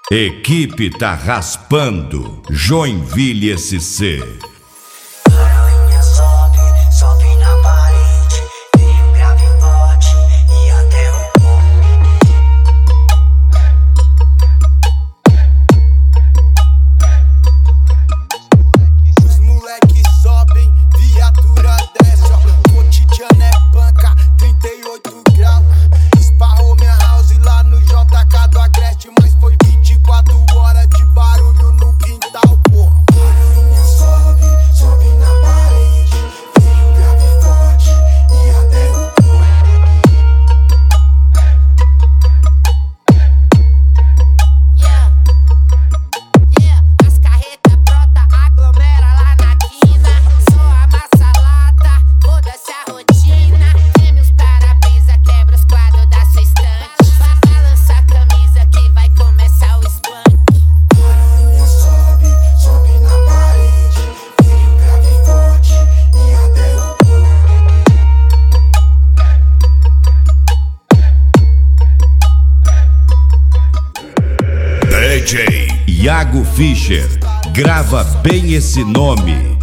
Equipe tá raspando. Joinville SC. Aranha sobe, sobe na parede. Veio grave forte e até o pó. Os moleques sobem, viatura desce, ó. Cotidiano é panca, 38 graus. Esparrou minha house lá no JK do Agreste, mas foi 24 horas de barulho no quintal, pô. Aranha sobe, sobe na parede. Veio grave forte e até o pó. As carretas pronta, aglomera lá na quina. Só amassa lata, foda-se a rotina. Treme os para-brisa, quebra os quadros da sua estante. Balança a camisa que vai começar o espanque. Aranha sobe, sobe na parede. Veio grave forte e até o pó. DJ Iago Fischer. Grava bem esse nome.